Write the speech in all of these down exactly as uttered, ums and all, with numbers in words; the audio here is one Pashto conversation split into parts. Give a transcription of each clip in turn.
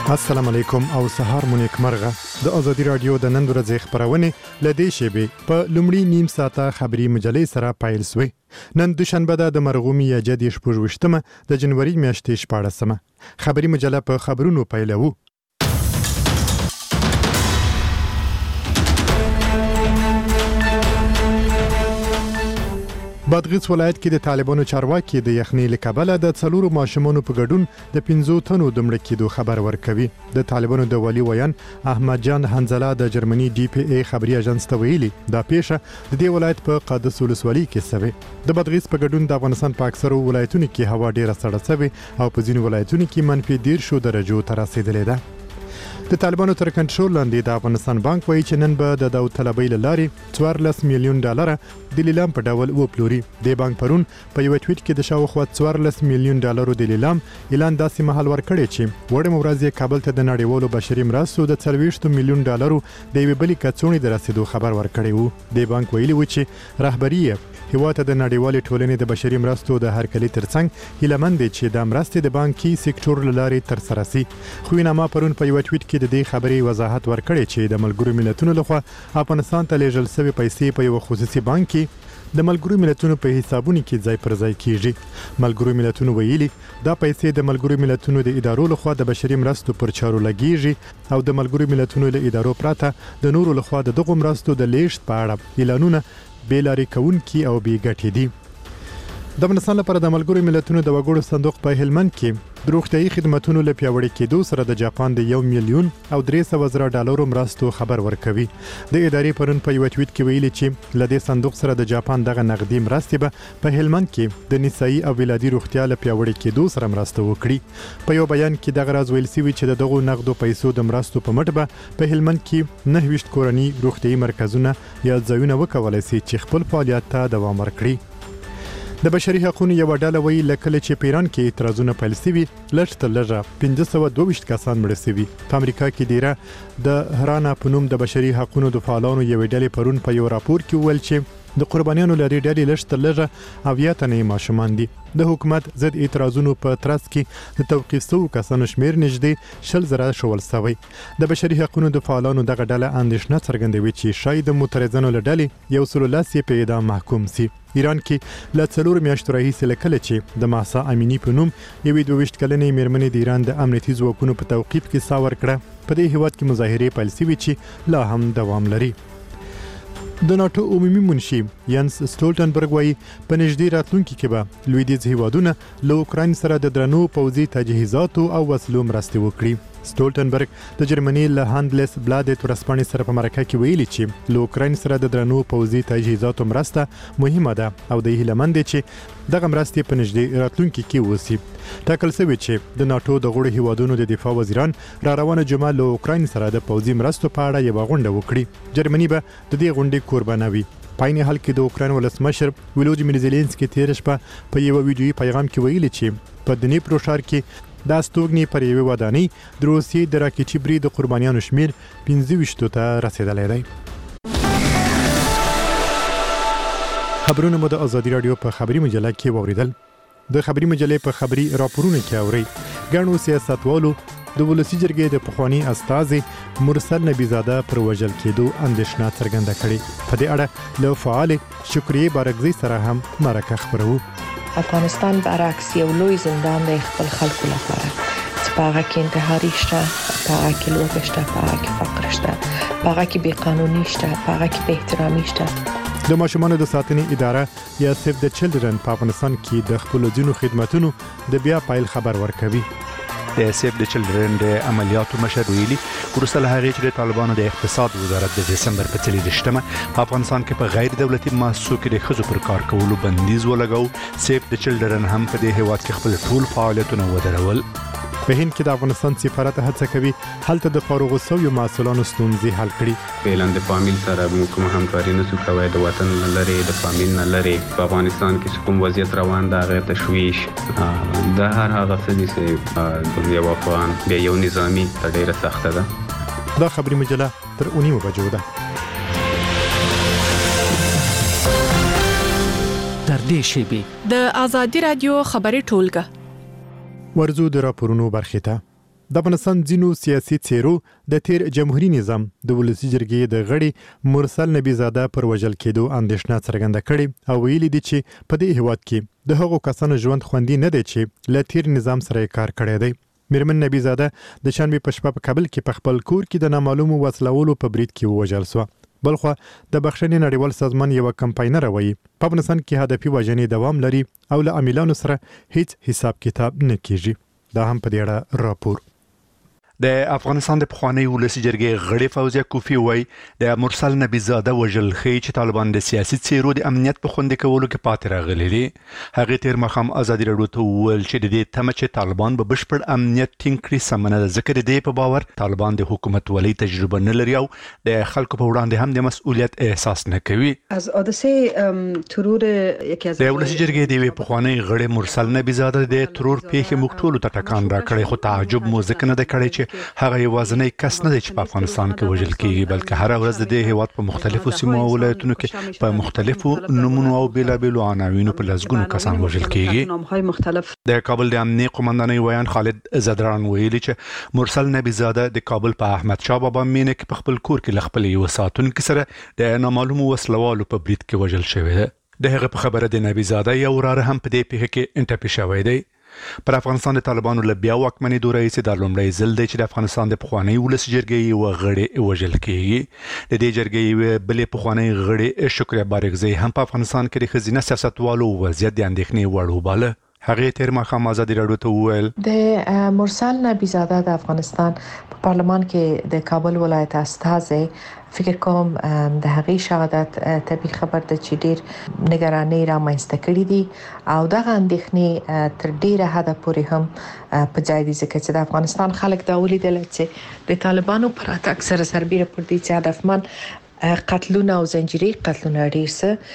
السلام علیکم او سهار مو نیک مرغه د ازادي رادیو د نن ورځې خبرونه لدې شیبه په لومړی نیم ساعته خبري مجلې سره پایل سوې. نن دوشنبه د مرغومي جدي شپږوشتمه د جنوري میاشتې شپاړسمه خبري مجله په خبرونو پیلوو. بادغیس ولایت کې د طالبانو چارواکي د یخنۍ له کبله د څلورو ماشومانو په ګډون د پنځو تنو د مړه کېدو خبر ورکوي. د طالبانو د والي ویان احمد جان حنزله د جرمني ډي پی ای خبري اژانس ته ویلي دا پیښه د دې ولایت په قادس ولسوالۍ کې شوه. د بادغیس په ګډون د افغانستان په اکثرو ولایتونو کې هوا ډیره سړه شوه او په ځینو ولایتونو کې منفي دېرش درجو ته رسیدلې ده. د طالبانو تر کنټرول لاندې د افغانستان بانک وایي چې نن به د داوطلبۍ له لارې څوارلس میلیون ډالر د لیلام په ډول وپلوري. د بانک پرون په یو ټویټ کې د شاوخوا څوارلس میلیون ډالرو د لیلام اعلان داسې مهال ورکړی چې وړم ورځ کابل ته د نړیوالو بشري مرستو د څلوېښت میلیون ډالرو د یوې بلې کڅوړې د رسیدو خبر ورکړی وو. د بانک ویلي و چې رهبري هیواد د نړیوالې ټولنې د بشري مرستو د هرکلي ترڅنګ هیلمند دي چې د مرستې د بانکي سکتور لارې تر سره سي. خو نامه پرون په یو ټویټ کې د دې خبرې وضاحت ورکړی چې د ملګرو ملتونو لخوا افغانستان ته لیږل شوی پیسې په یو خصوصي بانک کې د ملګرو ملتونو په حسابونو کې ځای پر ځای کیږي. ملګرو ملتونو ویلي دا پیسې د ملګرو ملتونو د ادارو لخوا د بشري مرستو پر چارو لګیږي او د ملګرو ملتونو له ادارو پرته د نورو لخوا د دغو مرستو د لیږد په اړه اعلانونه بیلارې کوونکي او بې ګټې دي. د افغانستان لپاره د ملګرو ملتونو د وګړو صندوق په هلمند کې د روغتیايي خدماتو له پیاوړي کېدو سره د جاپان د یو میلیون او درې سوه زره ډالرو مرستو خبر ورکوي. د ادارې پرون په یو ټویټ کې ویلي چې له دې صندوق سره د جاپان دغه نقدي مرستې به په هلمند کې د نسایي او ولادي روغتیا له پیاوړي کېدو سره مرسته وکړي. په یو بیان کې دغه راز ویل شوی چې دغه نقدو پیسو د مرستو په مټ به په هلمند کې نهه ویشت کورني روغتیايي مرکزونه یا ځایونه وکولای شي چې خپل فعالیت ته دوام ورکړي. د بشري حقوقو یو ډله وایي لکه چې پیران کې اعتراضونه پیل شوي لږ تر لږه پنځه سوه دوه ویشت کسان مړه شوي. په امریکا کې ډیره د هرانا په نوم د بشري حقوقو د فعالانو یو ډلې پرون په یو راپور کې وویل چې د قربانیانو لري ډلې لږ تر لږه اویا تنې ماشومان دي. د حکومت ضد اعتراضونو په ترڅ کې د توقیف شوو کسانو شمیر نږدې شل زره شول شوی. د بشري حقوقو د فعالانو دغه ډله اندېښنه څرګندوي چې شاید د معترضانو له ډلې یو سل لس یې په اعدام محکوم شي. ایران کې له څلور میاشتو راهیسې له کله چې د ماسا امینی په نوم یوې دوه ویشت کلنې میرمنې د ایران د امنیتي ځواکونو په توقیف کې ساه ورکړه په دې هیواد کې مظاهرې پیل شوې چې لا هم دوام لري. د ناتو عمومي منشي ینس سټولټنبرګ وایي په نږدې راتلونکي کې به لویدیځ هیوادونه له اوکراین سره د درنو پوځي تجهیزاتو او وسلو مرستې وکړي. سټولټنبرګ د جرمني له هاندلس بلادت ورسپانې سره په مرکه کې ویلي چې له اوکراین سره د درنو پوځي تجهیزاتو مرسته مهمه ده او د هیلمند دي چې دغه مرستې په نږدې راتلونکي کې وسی. ټاکل شوی چې د ناتو د غړو هیوادونو د دفاع وزیران را روانه جمعه له اوکراین سره د پوځي مرستو په اړه یوه غونډه وکړي. جرمني به د دې غونډې قربانه وي. پاینې حل کې د اوکراین ولسمشر ولودیمیر زيلنسکي تیر شپه په یو ویډیويي پیغام کې ویلي چې په دنیپرو ښار کې د استوګنې پر یوې ودانۍ د روسیې د راکېټي برید د قربانیانو شمیر پنځه ویشت ته رسیدلی دی. خبرونه مو د ازادي رادیو په خبري مجله کې واوریدل. د خبري مجلې په خبري راپورونه کې اوري ګڼو سیاستوالو د ولسی جرګې د پخوانی استازي مرسل نبیزاده پر وژل کېدو اندېښنه څرګنده کړې. په دې اړه له فعال شکریه بارګزی سره هم مرکه خبرو. افغانستان برعکس یو لوی زندان دی خپل خلکو لپاره چې په هغه کې انتحاري شته، په هغه کې لوږه شته، په هغه کې فقر شته، په هغه کې بېقانوني شته، په هغه کې بېاحترامي شته. د ماشومانو د ساتنې اداره یا سیف د چلډرن په افغانستان کې د خپل ځینو خدماتونو د بیا پایل خبر ورکوي. د سیف د چلډرن د عملیاتو مشر ویلي وروسته له هغې چې د طالبانو د اقتصاد وزارت د دسمبر په څلېرویشتمه په افغانستان کې په غیر دولتي مؤسسو کې د ښځو پر کار کولو بندیز ولګاو، سیف د چلډرن هم په دې هیواد کې خپل ټول فعالیتونه ودرول. په هند کې د افغانستان سفارت هڅه کوي هلته د فارغ شویو محصلانو ستونزې حل کړي. فعلا د فامیل سره موږ کوم همکاري نشو کولی، د وطن نه لرې، د فامیل نه لرې. په افغانستان کې کوم وضعیت روان ده هغه تشویش د هر هغه څه چې د یو افغان بیا یو نظامي ته ډېره سخته ده. دا خبري مجله تر اونیمو بجو ده. تر دې شیبې د ازادي رادیو خبري ټولګه ورزو د راپورونو برخې ته. د افغانستان ځینو سیاسي څیرو د تیر جمهوریت نظام د ولسی جرګې د غړي مرسل نبی زاده پر وژل کېدو اندېښنه څرګنده کړې او ویلي دي چې په دې هیواد کې د هغو کسانو ژوند خوندي نه دی چې له تیر نظام سره کار کړی دی. میرمن نبی زاده د شنبې په شپه په کابل کې په خپل کور کې د نامعلومو وسلوالو په برید کې ووژل شو. بلخو د بخښنې نړیوال سازمان یو کمپاینر وایي په افغانستان کې هدفي وژنې دوام لري او له عاملانو سره هیڅ حساب کتاب نه کیږي. دا هم په دې اړه راپور. د افغانستان د پخوانی ولسی جرګې غړي فوزیه کوفی وای د مرسل نبی زاده وژل خي چې طالبان د سیاسي څیرو د امنیت په خوندې کولو کې پاتې راغلي دي. هغه تیر مخام ازادي راډیو ته وویل چې د دې تمه چې طالبان به بشپړ امنیت ټینګ کړي سمنه د ذکر دی په باور طالبان د حکومت ولی تجربه نه لري او د خلکو په وړاندې هم د مسؤلیت احساس نه کوي. از حادثه ترور یکی از د ولسی جرګې د پخوانی غړي مرسل نبی زاده د ترور پیښې مختول ته ټکان راکړي خو تعجب مو ځکه نه د کړي چې هغه یوازنی کس نه دی چې په افغانستان کې وژل کیږي بلکې هر ورځ د دې هیواد په مختلفو سیمو او ولایتونو کې په مختلفو نمونو او بیلابیلو عناوینو په لسګونو کسان وژل کیږي. د کابل د امنیه قومندانۍ ویان خالد زدران ویلي چې مرسل نبی زاده د کابل په احمد شاه بابا مینه کې په خپل کور کې خپل یو ساتونکو سره د نامعلومو وسلوالو په برید کې وژل شوی دی. د هغه په خبره د نبی زاده یو وراره هم په دې پیښه کې انټپی شوی دی. پر افغانستان د طالبانو له بیا واکمنۍ دوره یې د لومړی ځل دی چې د افغانستان د پخوانی ولسی جرګې یو غړي وژل کیږي. د دې جرګې بلې پخوانی غړي شکریه بارګزی هم په افغانستان کې د ښځینه سیاستوالو وضعیت د اندېښنې وړ وباله. هغه تیر مخام ازادي راډیو ته وویل د مرسل نبی زاده د افغانستان په پارلمان کې د کابل ولایت استازي فکر کوم د هغې شهادت طبي خبر د چې ډیر نگراني را مینځته کړې دي او دغه اندېښنې تر ډیره حده پورې هم په ځای دي ځکه چې د افغانستان خلک دا ولیدل چې د طالبانو پر اتاک سره سربېره پر دې چې هدفمن قتلونه او زنجیري قتلونه ډیر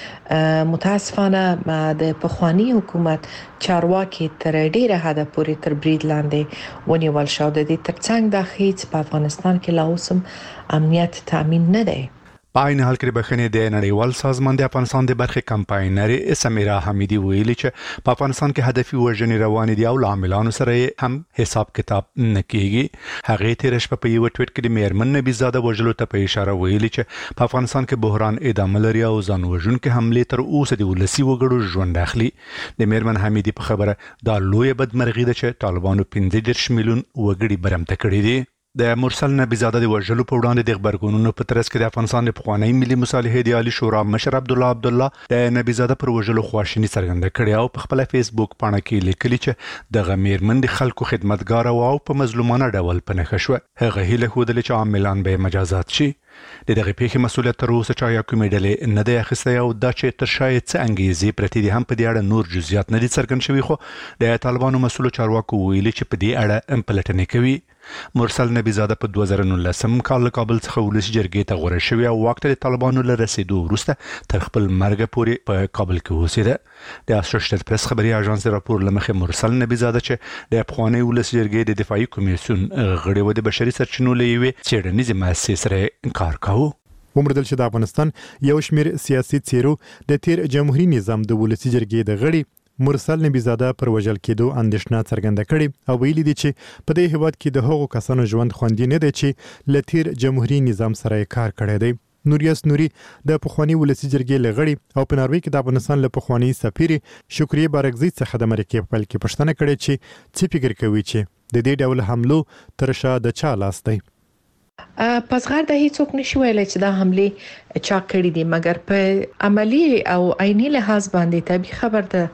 څه متاسفانه د پخوانی حکومت چارواکي تر ډیره حده پورې تر برید لاندې ونیول شو. د دې ترڅنګ د هیڅ په افغانستان کې لا اوس هم امنیت تامین نه دی. په عین حال کې بخښنې د نړیوال سازمان د افغانستان د برخې کمپاینر سمیرا حمیدی ویلي چې په افغانستان کې هدفي وژنې روانې دي او عاملانو سره هم حساب کتاب نه کیږي. هغه تیر شپه په یو ټویټ کې د میرمن نبی زاده وژلو ته په اشاره ویلي چې په افغانستان کې بحران ادامه لري او ځان وژونکي حمله تر اوسه د ولسی وګړو ژوند اخلي. د میرمن حمیدی په خبره دا لوی بدمرغي ده چې طالبانو پنځه دېرش میلیون وګړي برمته کړي دي. د مرسل نبی زاده د وژلو په وړاندې د خبرګونونو په ترڅ کې د افغانستان د پخوانی ملي مصالحې د عالی شورا مشر عبد الله عبد الله د نبی زاده پر وژلو خواشینی څرګنده کړې او په خپل فیسبوک پاڼه کې لیکلي چې د غمیرمن د خلکو خدمتګار او په مظلومانه ډول پنهښ شو. هغه هیله خوده چې عاملان به مجازات شي. د دغه پیښې مسؤلیت تر اوسه چا یا کومې ډلې نه دی اخیستی او دا چې تر شاید څه انګیزې پرتې دي هم په دې اړه نور جزئیات نه دي څرګند شوي خو د طالبانو مسؤلو چارواکو ویلي چې په دې اړه پلټنې کوي. مرسل نبی زاده په دوه زره نولسم کال له کابل څخه ولسی جرګې ته غوره شوی او واک ته د طالبانو له رسیدو وروسته تر خپل مرګ پورې په کابل کې اوسېده. د اسوسییټډ پریس خبري اژانس راپور لمخې مرسل نبی زاده چې د پخوانی ولسی جرګې د دفاعي کمیسیون غړی و د بشري سرچینو له یوې څېړنیزې مؤسسې سره انکار کاوه. ومردل چې د افغانستان یو شمیر سیاسي څیرو د تیر جمهوریت نظام د ولسی جرګې د غړي مرسل نبی زاده پر وژل کېدو اندېښنه څرګنده کړې او ویلي دي چې په دې هیواد کې د هغو کسانو ژوند خوندي نه دی چې له تیر جمهوریت نظام سره کار کړی دی. نوریاس نوري د پخوانی ولسی جرګې لغړي او په ناروې کې د افغانستان له پخوانی سفیر شکریه بارګزی څخه د مرکې په کې پښتنه کړې چې څه فکر کوي چې د دې ډول حملو تر شا د چا لاس دی. پس غیر د هیڅوک نشي ویلای چې دا حمله چا کړې دي مګر په عملی او عیني لحاظ باندې طبي خبر ده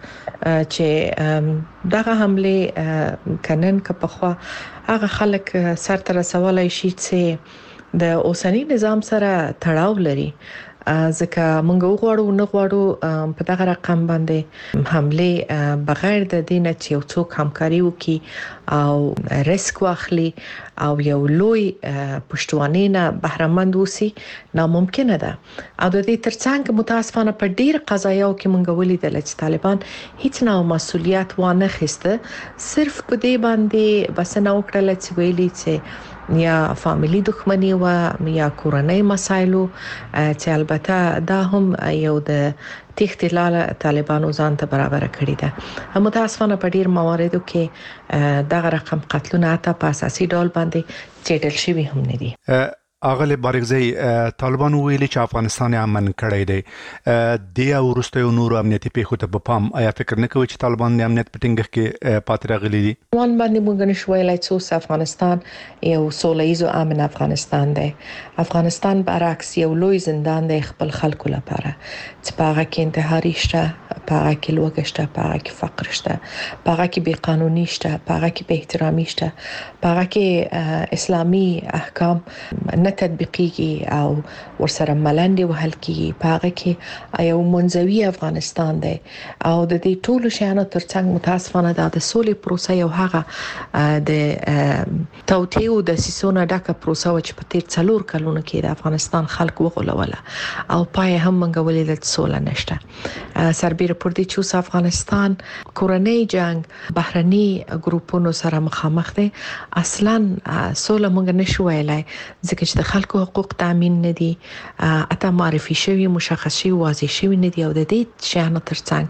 چې دغه حمله کنن که په خوا هغه خلک سر تر سوالای شي چې د اوسنی نظام سره تړاو لري ځکه موږ وغواړو نه غواړو په دغه رقم باندې حمله بغیر د دینه چې یو څوک همکاري وکړي او ریسک واخلي او یو لوی پښتواني نه بهرمند اوسي ناممکنه ده. او د دې ترڅنګ متاسفانه په ډیر قضایاو کې موږ ولیدل چې طالبان هیڅ نه مسولیت وانه خسته صرف په دې باندې بس نه وکړل چې ویلي چې یا فامیلی دښمنی و یا کورنۍ مسایلو چې البته دا هم یو د تخت لاله طالبانو ځان ته برابر کړی ده. متاسفانه په ډیر مواردو کې دغه رقم قتلونه ته په اساسي ډول باندې چټل شوی هم نه دي. اغلی بارغزی طالبان ویلي چې افغانستان امن کړی دی د ورستیو نور امنیتي پیښو ته په پام آیا فکر نه کوي چې طالبان د امنیت په ټینګښت کې پاتې راغلي دي؟ وان باندې موږ نشو ویلای چې افغانستان یو سوله ییز او امن افغانستان دی. افغانستان برعکس یو لوی زندان دی خپل خلکو لپاره چې په هغه کې انتحاري شته، په هغه کې لوږه شته، په هغه کې فقر شته، په هغه کې بې قانوني شته، په هغه کې بې احترامي شته، په هغه کې اسلامي احکام نه تطبیقيږي او ورسره ملنډي وهل کیږي. په هغه کې یو منځوي افغانستان دی او د دې ټولو شیانو ترڅنګ متاسفانه د سولې پروسه یو هغه د توطئو د سیسونه ډکه پروسه و چې په تیر څلور کلونو کې د افغانستان خلک وغولوله او پای هم منګولې د سوله نشته. سربېره پر دې چې افغانستان کورنۍ جنگ بهرني ګروپونو سره مخامخ دی، اصلا سوله مونږ نشو ویلای ځکه چې د خلکو حقوق تامین نه دي، اته معرفي شوی مشخص شوی واضح شوی نه دي او د دې شیانو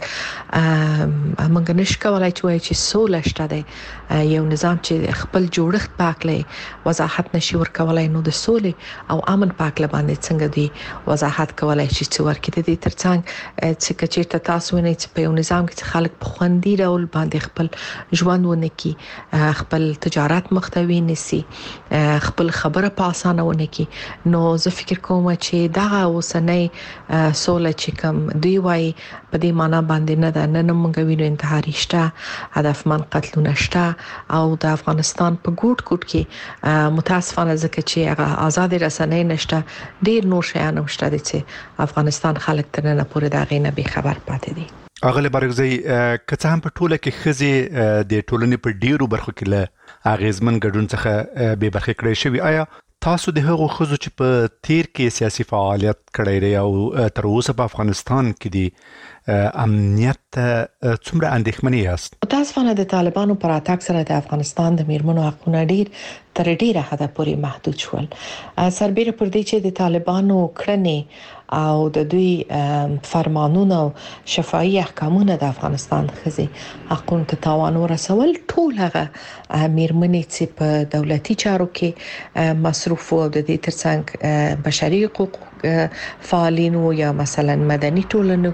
ترڅنګ مونږ نشو کولای چې وایو چې سوله شته دی. یو نظام چې خپل جوړښت پاکلي وضاحت نشي ورکولای نو د سولې او امن پاکله باندې څنګه دی وضاحت کولای شي چې ورکې د دې ترڅنګ چې کچېرته تاسو نه چې په یو نظام کې خلک په خوندي ډول باندې خپل ژوند ونکي، خپل تجارت مختوي نسی، خپل خبره په اسانه ونکي، نو زه فکر کوم چې دا اوسنۍ سوله چې کوم دی وای په دې معنا باندې نه ده. نن موږ وینو انتحاري شته، هدفمن قتلونه شته او د افغانستان په ګوټ ګوټ کې متاسفانه ځکه چې هغه آزاد رسنۍ نشته، ډیر نور شیان شته چې افغانستان خلک تر نن پورې دا غینه به خبر پاتې دي. اغلی بارغزی که څه هم په ټوله کې ښځې د ټولنې په ډیرو برخو کې له اغیزمن ګډون څخه بې برخې کړی شوي، آیا تاسو د هغو ښځو چې په تیر کې سیاسي فعالیت کړی دی او تر اوسه په افغانستان کې دي امنیت څومره اندېښمنې یاست؟ متاسفانه د طالبانو پر اتاک سره د افغانستان د میرمنو حقونه ډیر تر ډیره حده پورې محدود شول. سربېره پر دې چې د طالبانو کړنې او د دوی فرمانونه او شفاهي احکامونه د افغانستان ښځې حقوقو ته تاوان ورسول، ټول هغه میرمنې چې په دولتي چارو کې مصروف او د دې ترڅنګ بشري حقوق فعالینو یا مثلا مدني ټولنو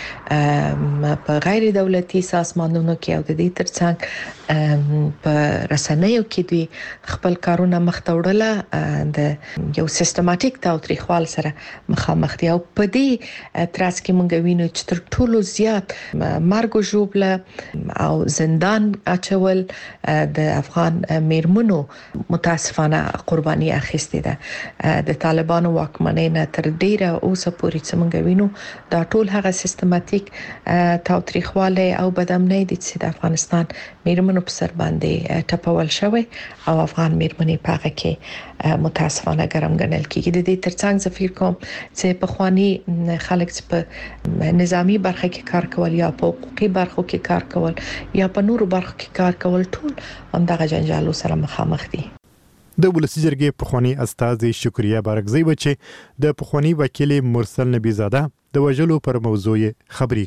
کې په غیر دولتي سازمانونو کې او د دې ترڅنګ په رسنیو کې دوی خپل کارونه مخته وړل د یو سیستماتیک تاوتریخوال سره مخامخ دي او په دې ترڅ کې مونږ وینو چې تر ټولو زیات مرګ او ژوبله او زندان اچول د افغان میرمنو متاسفانه قرباني اخیستې ده. د طالبانو واکمنۍ نه تر ډیره اوسه پورې چې مونږ وینو دا ټول هغه سیستماتیک تاوتریخواله او بدامنۍ دي چې د افغانستان میرمنو په سر باندې ټپول شوی او افغان میرمنې په هغه کې متاسفانه ګرم ګڼل کیږي. د دې ترڅنګ زه فکر کوم چې په خواني خلک چې په نظامی برخه کې کار کول یا په حقوقي برخو کې کار کول یا په نورو برخو کې کار کول ټول همدغه جنجالو سره مخامخ دي. د ولسی جرګې پخوانی استاد شکریه بارغزی و چې د پخوانی وکیل مرسل نبی زاده د وجلو پر موضوع خبري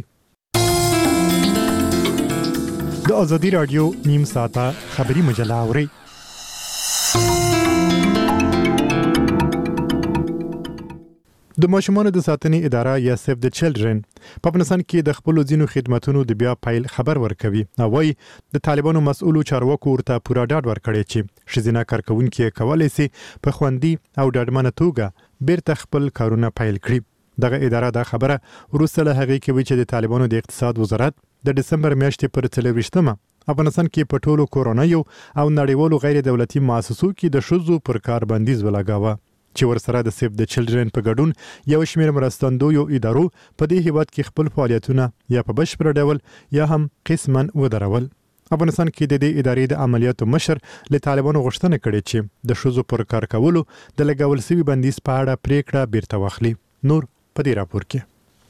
کولې. د ازادي رادیو نیم ساعته خبري مجله اوري. د ماشومانو د ساتنې اداره یا سیف د چلډرن په افغانستان کې د خپل ځینو خدماتونو د بیا پایل خبر ورکوي. نو وايي د طالبانو مسؤلو چارواکو ورته پورا ډاډ ورکړي چې شزینه کارکونکو کولای شي په خوندي او ډاډمنه توګه بیرته خپل کارونه پایل کړي. دغه اداره دا خبره وروسته له هغې کوي چې د طالبانو د اقتصاد وزارت د دسمبر میاشتې پر څلوېښتمه افغانستان کې په ټولو کورونایو او نړیوالو غیر دولتي مؤسسو کې د شذو پر کار بندیز ولګاوه چې ورسره د سیف د چلډرن په ګډون یو شمېر مرستندویو ادارو په دې هیواد کې خپل فعالیتونه یا په بشپړ ډول یا هم قسماً ودرول. افغانستان کې د دې ادارې د عملیاتو مشر له طالبانو غوښتنه کړې چې د شذو پر کار کولو د لګول شوي بندیز په اړه پریکړه بیرته واخلي. نور په دې راپور کې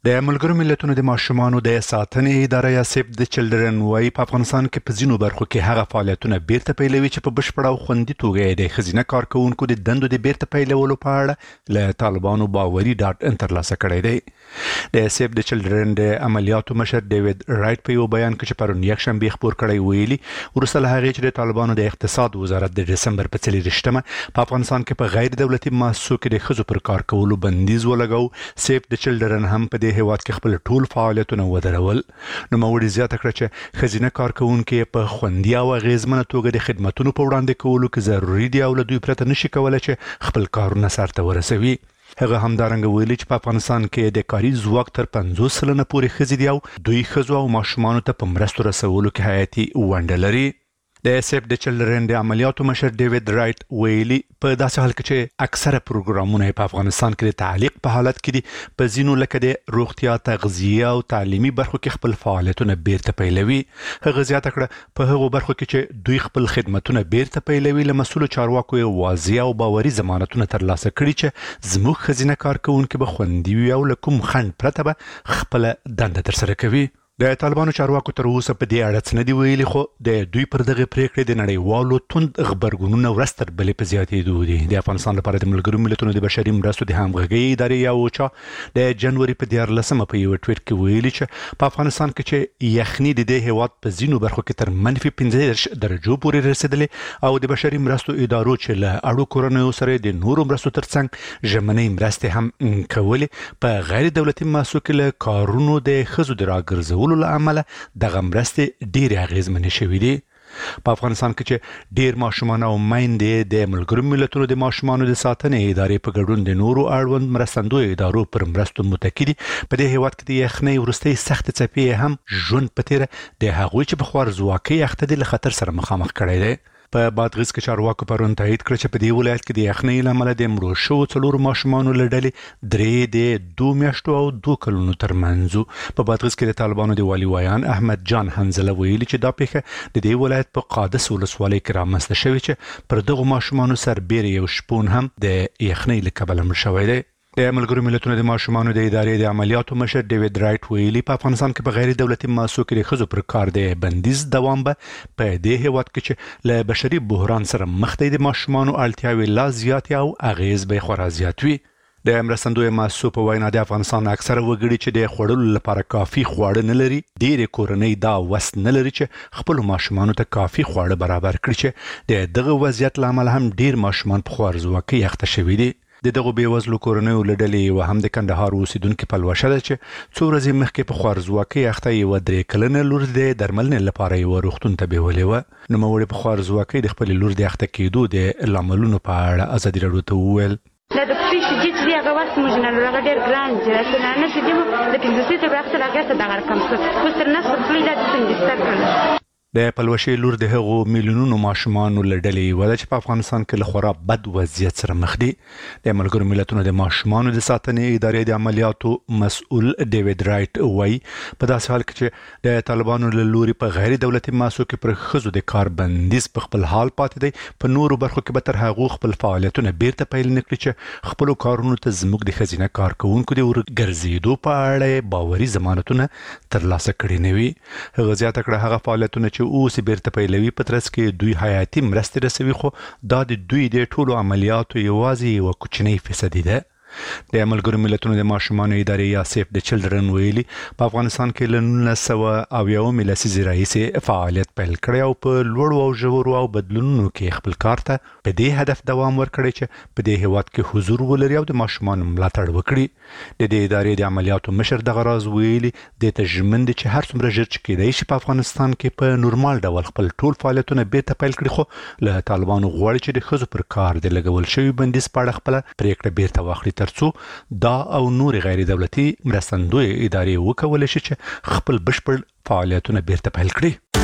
د ملګرو ملتونو د ماشومانو د ساتنې اداره یا سیف د چلډرن وايي په افغانستان کې په ځینو برخو کې هغه فعالیتونه بیرته پیلوي چې په بشپړ او خوندي توګه د خزینه کارکونکو د دندو د بیرته پیلولو په اړه له طالبانو باوري ډاټ ان ترلاسه کړی دی. د سیف د چلډرن د عملیاتو مشر ډیوډ رایټ په یو بیان کې چې پرون یکشنبه خبر کړی ویلي ورسره هغه چې د طالبانو د اقتصاد وزارت د دسمبر په څلورشتمه په افغانستان کې په غیر دولتي مؤسسو کې د خزو پر کار کولو بندیز ولګاو. سیف د چلډرن هم په دې هیواد کې خپل ټول فعالیتونه ودرول. نو موري زیاته کړه چې خزینه کارکونکو په خوندي او غیزمنه توګه د خدماتو په وړاندې کولو کې ضروري دی او له دوی پرته نشي کولای چې خپل کارونه سرته ورسوي. هغه همدارنګه ویلي چې په افغانستان کې د کاري ځواک تر پنځوس سلنه پورې ښځې دي او دوی ښځو او ماشومانو ته په مرستو رسولو کې حیاتي ونډه لري. د سیف د چلډرن د عملیاتو مشر ډیوډ رایټ ویلي په داسې حال کې چې اکثره پروګرامونه په افغانستان کې د تعلیق په حالت کې دي په ځینو لکه د روغتیا تغذیه او تعلیمي برخو کې خپل فعالیتونه بیرته پیلوي. هغه زیاته کړه په هغو برخو کې چې دوی خپل خدماتونه بیرته پیلوي له مسؤل چارواکو یې واضح او باوري ضمانتونه ترلاسه کړي چې زموږ خزینه کارکونکو به خوندي وي او له کوم خنډ پرته به خپل دنده ترسره کوي. د طالبانو چارواکو تر اوسه په دې اړه څه نه دی ویلي خو د دوی پر دغه پریکړې د نړیوالو توند خبرګونونو ورستر بلې په زیاتېدو دي. د افغانستان لپاره د ملګرو ملتونو د بشري مرستو د همغږۍ ادارې یا اوچا د جنوري په دیارلسمه په یو ټویټ کې ویلي چې په افغانستان کې چې یخني د دې هیواد په ځینو برخو کې تر منفي پنځه دېرش درجو پورې رسیدلې او د بشري مرستو ادارو چې له اړو کورنیو سره د نورو مرستو ترڅنګ ژمنۍ مرستې هم کولې په غیر دولتي مؤسسو کې له کارونو د ښځو د راګرځولو له امله دغه مرستې ډېرې اغېزمنې شوې دي. په افغانستان کې چې ډېر ماشومان او میندې د ملګرو ملتونو د ماشومانو د ساتنې ادارې په ګډون د نورو اړوند مرستندویو ادارو پر مرستو متکي دي. په دې هیواد کې د یخنۍ وروستۍ سختې څپې هم ژوند په تیره د هغوی چې په خوارځواکۍ اخته دي له خطر سره مخامخ کړی دی. په بادغیس کې چارواکو پرون تایید کړ چې په دې ولایت کې د یخنۍ له امله د مړو شوو څلورو ماشومانو له ډلې درې د دوه میاشتو او دوه کلونو ترمنځ. په بادغیس کې د طالبانو د والي ویان احمد جان حنزله ویلي چې دا پیښه د دې ولایت په قادس ولسوالۍ کې رامنځته شوې چې پر دغو ماشومانو سربېره یو شپون هم د یخنۍ له کبله مړ شوی دی. د ملګرو ملتونو د ماشومانو د ادارې د عملیاتو مشر ډیوډ رایټ ویلي په افغانستان کې په غیر دولتي مؤسسو کې د ښځو پر کار د بندیز دوام به په دې هیواد کې چې له بشري بحران سره مخ دی د ماشومانو اړتیاوې لا زیاتې او اغېز به خورا زیات وي. د مرستندویو مؤسسو په وینا د افغانستان اکثره وګړي چې د خوړلو لپاره کافي خواړه نه لري ډېرې کورنۍ دا وس نه لري چې خپل ماشومانو ته کافي خواړه برابر کړي چې د دغه وضعیت له امله هم ډېر ماشومان په خوارځواکۍ اخته شوي دي. د دغه بیوزلو کورنیو له ډلې یوه هم د کندهار اوسیدونکې پلوشه ده چې څو ورځې مخکې په خوارځواکۍ اخته یوه درې کلنه لور د درملنې لپاره یوه روغتون ته بیولې وه. نوموړې په خوارځواکۍ د خپلې لور د اخته کېدو د لاملونو په اړه ازادي راډیو ته وویل لا د پښې شي چې دی هغه وخت موږ نه لږ ډېر ګران چې اصلا نه شي دی د پنځه سیټه وخت لا هغه څه دغه کم څه خو تر نه خپل د څنګه ستر د پلوشې لور د هغو میلیونونو ماشومانو له ډلې وه چې په افغانستان کې له خورا بد وضعیت سره مخ دي. د ملګرو ملتونو د ماشومانو د ساتنې ادارې د عملیاتو مسؤل ډیوډ رایټ وایي په داسې حال کې چې د طالبانو له لوري په غیر دولتي مؤسسو کې پر ښځو د کار بندیز په خپل حال پاتې دی په نورو برخو کې به تر هغو خپل فعالیتونه بیرته پیل نه کړي چې خپلو کارونو ته زموږ د ښځینه کارکوونکو د ورګرځېدو په اړه باوري ضمانتونه ترلاسه کړي نه وي. هغه زیاته کړه هغه فعالیتونه چې اوس بیرته پیلوي په ترڅ کې دوی حیاتي مرستې رسوي خو دا د دوی د ټولو عملیاتو یوازې یوه کوچنۍ فیصدي ده. د ملګرو ملتونو د ماشومانو ادارې یا سیف د چلډرن ویلي په افغانستان کې له نولس سوه اویاومې لسیزې راهیسې فعالیت پیل کړی او په لوړو او ژورو او بدلونونو کې خپل کار ته په دې هدف دوام ورکړی چې په دې هیواد کې حضور ولري او د ماشومانو ملاتړ وکړي. د دې ادارې د عملیاتو مشر دغه راز ویلي دې ته ژمن دي چې هر څومره ژر چې کېدای شي په افغانستان کې په نورمال ډول خپل ټول فعالیتونه بیرته پیل کړي خو له طالبانو غواړي چې د ښځو پر کار د لګول شوي بندیز په اړه خپله پرېکړه بیرته واخلي ترڅو دا او نور غیر دولتي مرستندوی ادارې وکولای شي چې خپل بشپړ فعالیتونه بیرته پیل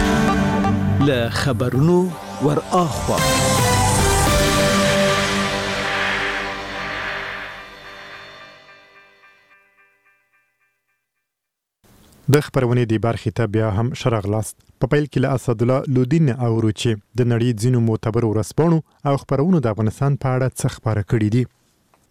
کړي. له خبرونو ور اخوا د خبرونې دی برخې ته بیا هم شرغلاست. په پیل کې له اسد الله لودین اورو چې د نړۍ ځینو معتبر ورځپاڼو او خبرونو د افغانستان په اړه څه خبره کړې دي.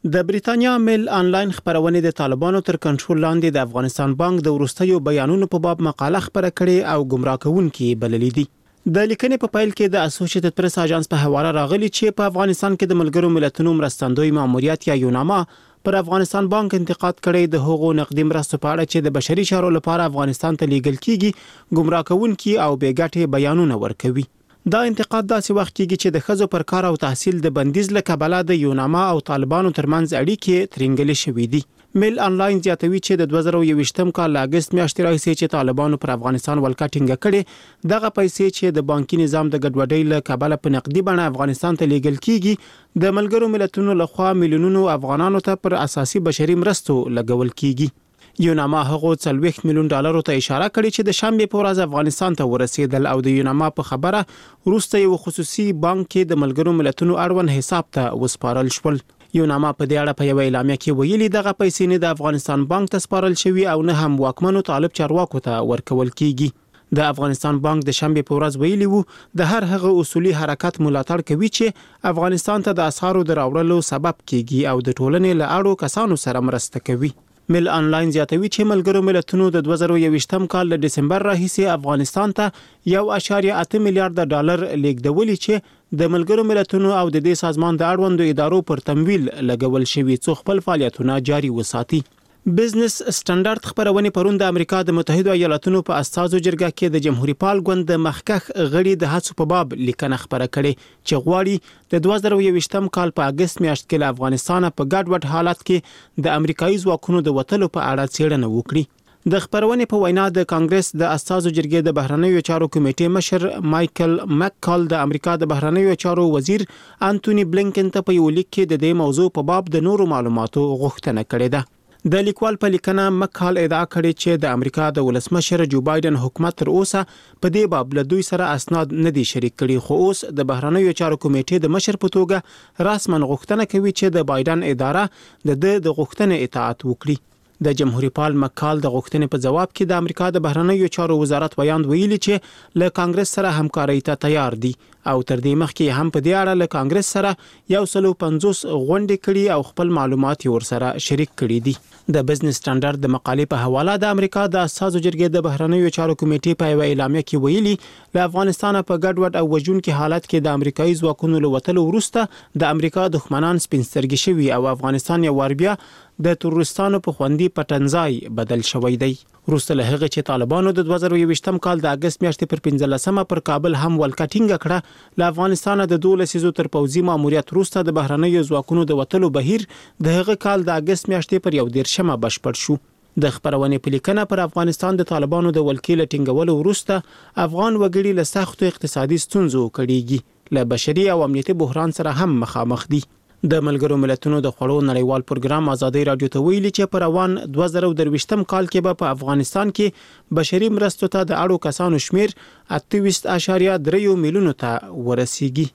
د بریتانیا میل آنلاین خبرونه د طالبانو تر کنټرول لاندې د افغانستان بانک د ورستیو بیانونو په باب مقاله خبره کړې او گمراه کوونکي بللې دي. د لیکنې په پیل کې د اسوسییټډ پریس اژانس په حواله راغلی چې په افغانستان کې د ملګرو ملتونو مرستندوی ماموریت یا یوناما پر افغانستان بانک انتقاد کړی د هغو نقدي مرستو په اړه چې د بشري چارو لپاره افغانستان ته لیږل کیږي گمراه کوونکي او بې ګټې بیانونه ورکوي. دا انتقاد داسې وخت کېږي چې د ښځو پر کار او تحصیل د بندیز له کبله د یوناما او طالبانو ترمنځ اړیکې ترنګلې شوې دي. میل آنلاین زیاتوي چې د دوه زره یوویشتم کال له اګست میاشتې راهیسې چې طالبانو پر افغانستان ولکه ټینګه کړې، دغه پیسې چې د بانکي نظام د ګډوډۍ له کبله په نقدي بڼه افغانستان ته لیږل کیږي د ملګرو ملتونو لخوا میلیونونو افغانانو ته پر اساسي بشري مرستو لګول کیږي. یوناما هغه څلوېښت میلیون ډالر ته اشاره کړې چې د شنبې په ورځ افغانستان ته ورسېدل او د یوناما په خبره وروسته یو خصوصي بانک کې د ملګرو ملتونو اړوند حساب ته وسپارل شول. یوناما په دې اړه په یو اعلامیه کې ویلي دغه پیسې نه د افغانستان بانک ته سپارل شوي او نه هم واکمنو طالب چارواکو ته ورکول کیږي. د افغانستان بانک د شنبې په ورځ ویلي وو د هر هغه اصولي حرکت ملاتړ کوي چې افغانستان ته د اسعارو د راوړلو سبب کیږي او د ټولنې له اړو کسانو سره مرسته کوي. میل آنلاین زیاتوي چې ملګرو ملتونو د دوه زره یوویشتم کال له ډسمبر راهیسې افغانستان ته یو اشاریه اته میلیارډ ډالر لیږدولي چې د ملګرو ملتونو او د دې سازمان د اړوندو ادارو پر تمویل لګول شوی څو خپل فعالیتونه جاري وساتي. بزنس سټانډرډ خبرونه پرون د امریکا د متحده ایالاتونو په استازو جرګه کې د جمهوریت پال ګوند د مخکخ غړي د هڅو په باب لیکنه خبره کړې چې غواړي د دوه زره یوویشتم کال په اگست میاشت کې له افغانستان په ګډوډ حالت کې د امریکایي ځواکونو د وټلو په اړه څېړنه وکړي. د خبرونه په وینا د کانګرس د استازو جرګې د بهرنیو چارو کمیټې مشر مایکل مککال د امریکا د بهرنیو چارو وزیر انټونی بلینکن ته په یو لیک کې د دې موضوع په باب د نورو معلوماتو غوښتنه کړې ده. د لیکوال په لیکنه مکال ادعا کړې چې د امریکا د ولسمشر جو بایدن حکومت تر اوسه په دې باب له دوی سره اسناد نه دي شریک کړي، خو اوس د بهرنیو چارو کمیټې د مشر په توګه رسمن غوښتنه کوي چې د بایدن اداره د د غوښتنې اطاعت وکړي. د جمهوریت پال مکال د غوښتنې په جواب کې د امریکا د بهرنیو چارو وزارت ویاند ویلي چې له کانګرس سره همکاري ته تیار دي او تر دې مخکې هم په دې اړه له کانګرس سره یو سل او پنځوس غونډې کړي او خپل معلومات ورسره شریک کړي دي. د بزنس سټانډرډ د مقالې په حواله د امریکا د اساسو جرګې د بهرنیو چارو کمیټې په یو اعلامیه کې ویلي له افغانستان په ګډوډ او وژونکي حالت کې د امریکایي ځواکونو له وټلو وروسته د امریکا دښمنان سپینسترګي شوي او افغانستان یو وار بیا د تروریستانو په خوندي پټنځای بدل شوی دی. وروسته له هغه چې طالبانو د دوه زره یوویشتم کال د اگست میاشتې پر پنځلسمه پر کابل هم ولکه ټینګه کړه، له افغانستان د دوه لسیزو تر پوځي ماموریت وروسته د بهرنیو ځواکونو د وټلو بهیر د هغه کال د اگست میاشتې پر یو دیرشمه بشپړ شو. د خبرونه په لیکنه پر افغانستان د طالبانو د ولکې له ټینګولو وروسته افغان وګړي له سختو اقتصادي ستونزو کړيږي، له بشري او امنیتي بحران سره هم مخامخ دي. د ملګرو ملتونو د خوړو نړیوال پروګرام آزادۍ رادیو ته ویلي چې پر روان دوه زره درویشتم کال کې به په افغانستان کې بشري مرستو ته د اړو کسانو شمیر اته ویشت اعشاریه درې میلیونو ته ورسیږي.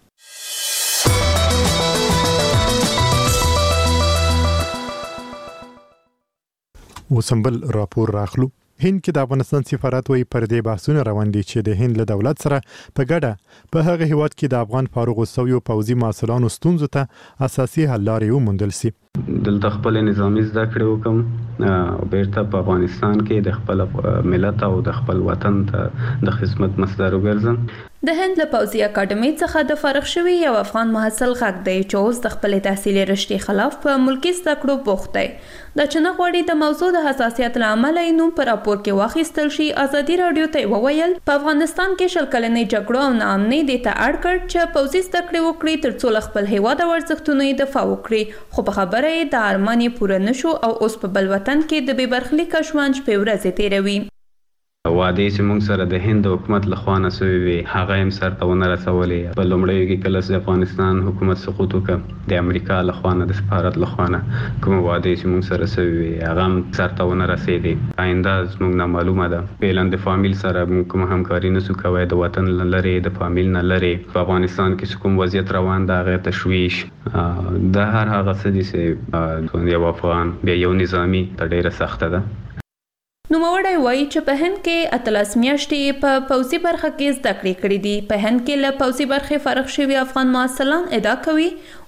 وسمبل راپور راخلو. هند کې د افغانستان سفارت وی پر دې بحثونه روان دي چې د هند له دولت سره په ګډه په هغه هیواد کې د افغان فارغ الصویو پوځي مسؤلانو ستونزو ته اساسي حل لارې وموندل سي. دلته خپل نظامی زده کړې وکم او بیرته په افغانستان کې د خپل ملت او د خپل وطن ته د خدمت مصدر وګرځم. د هند له پوځي اکاډمي څخه د فارغ شوي یو افغان محصل غږ دی چې اوس د خپل تحصیلي رشتې خلاف په ملکي زده کړو بوخت دی. د چنه غواړي د موضوع د حساسیت له امله یې نوم په راپور کې واخیستل شي. ازادي رادیو ته وویل په افغانستان کې شل کلنې جګړو او ناامنۍ دې ته اړ کړ چې پوځي زده کړې وکړي ترڅو له خپل هیواد او ارزښتونو یې دفاع وکړي، خو په خبره یې د ارمان یې پوره نشو او اوس په بل وطن کې د بې برخلیکه ژوند شپې ورځې تېروي. وعده چې موږ سره د هند حکومت لخوا نسوي وي هغه هم سرته ونه رسولې. په لومړیو کې کله چې افغانستان حکومت سقوط وکړ د امریکا لخوا نه د سفارت لخوا نه کوم وعده چې موږ سره سوي وي هغه هم سرته ونه رسېدې. آینده زموږ نه معلومه ده. فعلا د فامیل سره موږ کوم همکاري نسو کوی، د وطن لري د فامیل نه لري. په افغانستان کې کوم وضعیت روان ده هغه تشویش د هر هغه څه دي چې یو افغان بیا یو نظامی ته ډیره سخته ده. نوموړی وایي چې په هند کې اتلس میاشتې په پوځي برخه کې زده کړې کړې دي. په هند کې له پوځي برخې فارغ شوي افغان محصلان ادعا کوي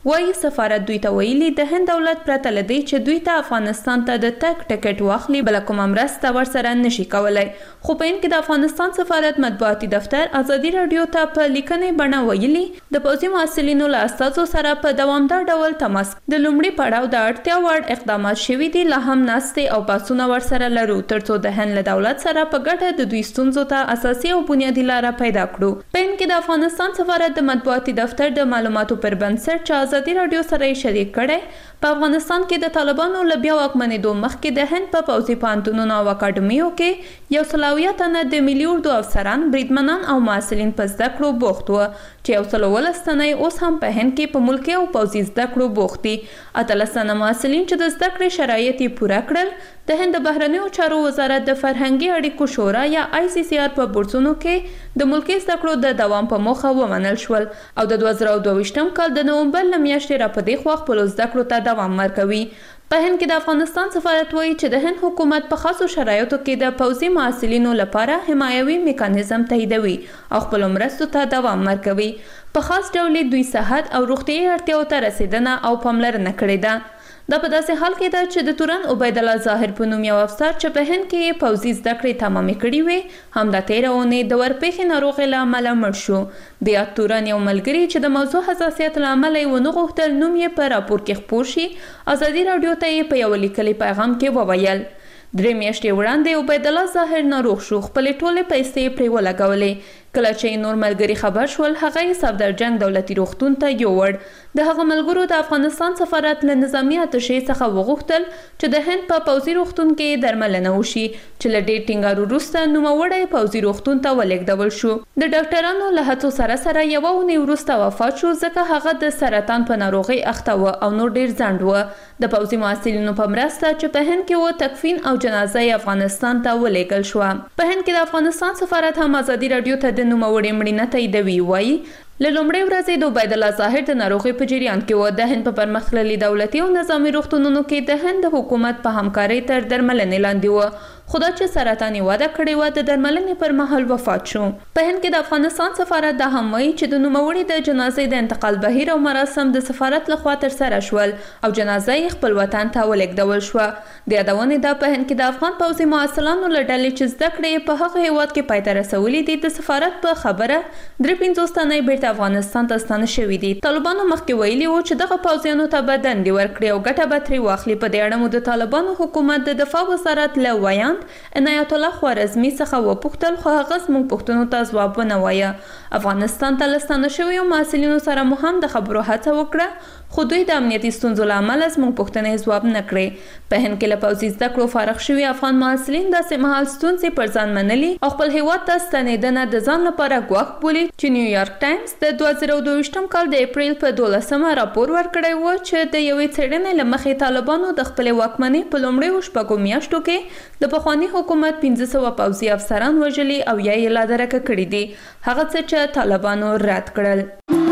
وایي سفارت دوی ته ویلي د هند دولت پرته له دې چې دوی ته افغانستان ته د تګ ټکټ واخلي بله کومه مرسته ورسره نشي کولی. خو په هند کې د افغانستان سفارت مطبوعاتي دفتر ازادي راډیو ته په لیکنې بڼه ویلي د پوځي محصلینو له استازو سره په دوامدار ډول تماس د لومړي پړاو د اړتیا وړ اقدامات شوي دي، لا هم ناستې او بحثونه ورسره لرو ترڅو د هند له دولت سره په ګډه د دوی ستونزو ته اساسي او بنیادي لاره پیدا کړو. په هند کې د افغانستان سفارت د مطبوعاتي دفتر د معلوماتو پر بنسټ چې ازادي راډیو سره یې شریک کړی په افغانستان کې د طالبانو له بیا واکمنېدو مخکې د هند په پوځي پوهنتونونو او اکاډمیو کې یو سل اویا تنه د ملي اردو افسران، بریدمنان او محصلین په زده کړو بوخت وو چې یو سل اوولس تنه اوس هم په هند کې په ملکي او پوځي زده کړو بوخت دي. اتلس تنه محصلین چې د زده کړې شرایط یې پوره کړل د هند د بهرنیو چارو وزارت د فرهنګي اړیکو شورا یا آی سی سی آر په بورسونو کې د ملکي زده کړو د دوام په موخه ومنل شول او د دوه زره دوه ویشتم کال د نومبر له میاشتې را په دې خوا خپلو زده کړو ته دوام ورکوي. په هند کې د افغانستان سفارت وایي چې د هند حکومت په خاصو شرایطو کې د پوځي محصلینو لپاره حمایوي میکانیزم تاییدوي او خپلو مرستو ته دوام ورکوي. په خاص ډول دوی صحت او روغتیايي اړتیاو ته رسیدنه او پاملرنه کړې ده. دا په داسې حال کې ده چې د تورن عبید الله ظاهر په نوم یو افسر چې په هند کې پوځي زده کړې تمامې کړې وې هم د تېره اونۍ د ورپېښې ناروغۍ له امله مړ شو. د یاد تورن یو ملګري چې د موضوع حساسیت له امله یې ونه غوښتل نوم یې په راپور کې خپور شي ازادي راډیو ته یې په یو لیکلي پیغام کې وویل. درې میاشتې وړاندې عبید الله ظاهر ناروغ شو، خپلې ټولې پیسې پرې ولګولې. کله چې نور ملګري خبر شول هغه یې صفدرجنګ دولتي روغتون ته یووړ. د هغه ملګرو د افغانستان سفارت له نظامي اتشې څخه وغوښتل چې د هند په پوځي روغتون کې درملنه وشي چې له ډېر ټینګار وروسته نوموړی پوځي روغتون ته ولېږدول شو. د ډاکټرانو له هڅو سره سره یوه اونۍ وروسته وفات شو ځکه هغه د سرطان په ناروغۍ اخته و او نور ډېر ځنډ و. د پوځي محصلینو په مرسته چې په هند کې و تکفین او جنازه یې افغانستان ته ولېږل شوه. په هند کې د افغانستان سفارت هم ازادي راډیو ته د نوموړې مړینه تاییدوي. وایي له لومړۍ ورځې د عبید الله ظاهر د ناروغۍ په جریان کې و. د هند په پرمختللي دولتي او نظامي روغتونونو کې د هند د حکومت په همکارۍ تر درملنې لاندې و. خو دا چې سرطان یې وده کړې وه د درملنې پر مهال وفات شو. په هند کې د افغانستان سفارت دا هم وایي چې د نوموړي د جنازې د انتقال بهیر او مراسم د سفارت لخوا ترسره شول او جنازه یې خپل وطن ته ولېږدول شوه. د یادونې ده په هند کې د افغان پوځي محصلانو له ډلې چې زده کړې یې په هغه هیواد کې پای ته رسولې دي د سفارت په خبره درې پنځوس تنه یې بیرته افغانستان ته ستانه شوي دي. طالبانو مخکې ویلي وو چې دغه پوځیانو ته به دندې ورکړي او ګټه به ترې واخلي. په دې اړه مو د طالبانو حکومت د دفاع وزارت له ویاند عنایت الله خوارزمي څخه وپوښتل خو هغه زموږ پوښتنو ته ځواب ونه وایه. افغانستان ته له ستانه شویو محصلینو سره مو هم د خبرو هڅه وکړه خو دوی د امنیتي ستونزو له امله زموږ پوښتنې ځواب نه کړې. په هند کې له پوځي زده کړو فارغ شوي افغان محصلین داسې مهال ستونزې پر ځان منلي او خپل هیواد ته ستنېدنه د ځان لپاره ګواښ بولي چې نیویارک ټایمز د دوه زره دوه ویشتم کال د اپریل په دولسمه راپور ورکړی و چې د یوې څېړنې له مخې طالبانو د خپلې واکمنۍ په لومړیو شپږو میاشتو کې د پخواني حکومت پنځه سوه پوځي افسران وژلي او یا یې لا درکه کړي دي، هغه څه چې طالبانو رد کړل.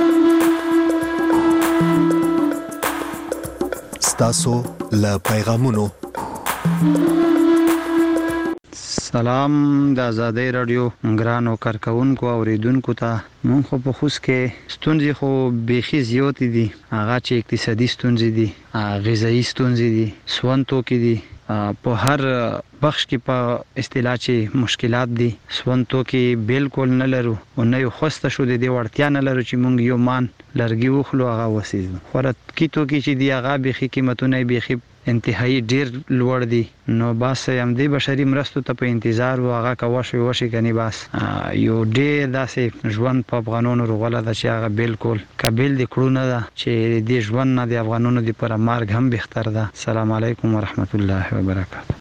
ستاسو له پیغامونو سلام د آزادۍ راډیو ګرانو کارکونکو اوریدونکو ته. مونږ خو په خوست کې ستونزې خو بیخي زیاتې دي، هغه چې اقتصادي ستونزې دي، غذایي ستونزې دي، سون توکي دي، په هر بخش کې په اصطلاح چې مشکلات دي. سون توکي بالکل نه لرو او نه یو خوسته شو د دې وړتیا نه لرو چې مونږ یو مان لرګي وخلو هغه وسیزو. خوراکي توکي چې دي هغه بیخي قیمتونه بیخي انتهایی ډیر لوړ دي. نو بس همدې بشري مرستو ته په انتظار و هغه کوه شوی وشي کني بس یو ډیر داسې ژوند په افغانانو روغله ده چې هغه بالکل قابل د کړو نه ده چې دې ژوند نه د افغانانو د پر مرګ هم بهتر ده. السلام علیکم ورحمت الله وبرکاته.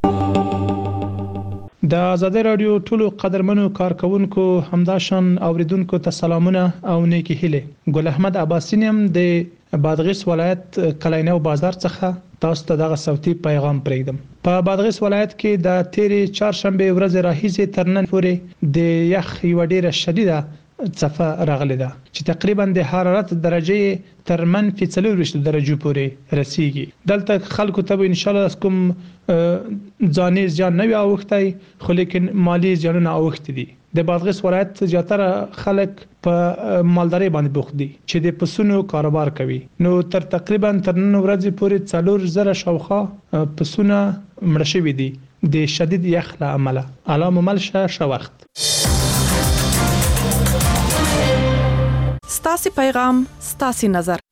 د آزادۍ راډیو ټولو قدرمنو کارکونکو همداشان اوریدونکو ته سلامونه او نیکی هیله. ګل احمد عباسي نیم د بادغیس ولایت کلینو بازار څخه تاسو ته دغه صوتي پیغام پرېږدم. په بادغیس ولایت کې د تیرې چهارشنبه ورځ راهیسې تر نن پورې د یخ یو ډیره شدیده څفه راغلی ده چې تقریبا د حرارت درجه تر منفي څلور ویشت درجو پورې رسیږي. دلته خلکو ته ان شاء الله کوم ځاني زیان نه وي اوختای، خو لیکن مالی زیانونه اوخت دي. د بادغیس ولایت زیاتره خلک په مالداري باندې بوخت دي چې د پسونو کاروبار کوي. نو تر تقریبا تر نن ورځې پورې څلور زره شاوخوا پسونه مړه شوي دي د شدید یخ له امله. علامه ملشه شوخت. ستاسي پیغام ستاسي نظر.